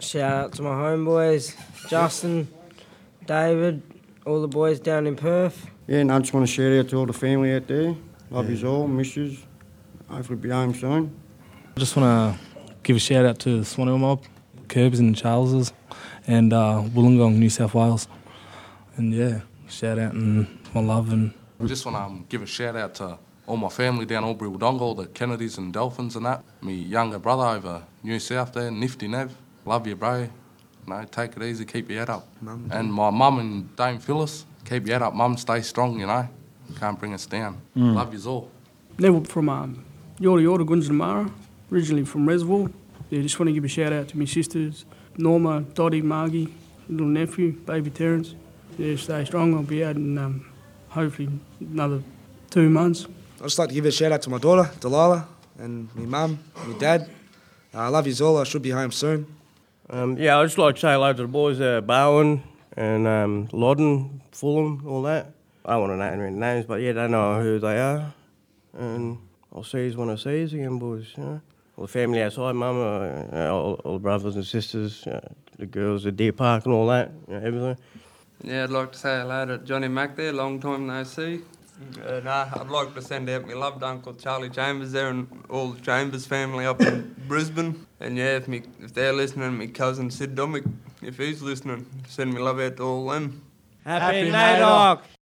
Shout out to my homeboys, Justin, David, all the boys down in Perth. Yeah, and I just want to shout out to all the family out there. Love yous all, miss yous. Hopefully be home soon. I just want to give a shout out to the Swan Mob, Curbs and Charleses, and Wollongong, New South Wales. And yeah, shout out and my love. And I just want to give a shout out to all my family down Albury Wodonga, all the Kennedys and Dolphins and that. My younger brother over New South there, Nifty Nev. Love you, bro. No, take it easy, keep your head up. Mum. And my mum and Dame Phyllis, keep your head up, mum, stay strong, you know. Can't bring us down. Love yous all. Neville from Yorta Yorta, Gunjanamara, originally from Reservoir. Yeah, just want to give a shout out to my sisters, Norma, Dottie, Margie, little nephew, baby Terence. Yeah, stay strong. I'll be out in hopefully another 2 months. I'd just like to give a shout out to my daughter, Delilah, and my mum, my dad. I love yous all. I should be home soon. I'd just like to say hello to the boys, Bowen and Loddon, Fulham, all that. I don't want to name any names, but yeah, they know who they are. And I'll see you when I see you again, boys. You know? All the family outside, mum, all the brothers and sisters, the girls at Deer Park and all that, everything. Yeah, I'd like to say hello to Johnny Mack there, long time no see. I'd like to send out my loved Uncle Charlie Chambers there and all the Chambers family up in Brisbane. And yeah, if they're listening, my cousin Sid Domick, if he's listening, send me love out to all them. Happy NAIDOC!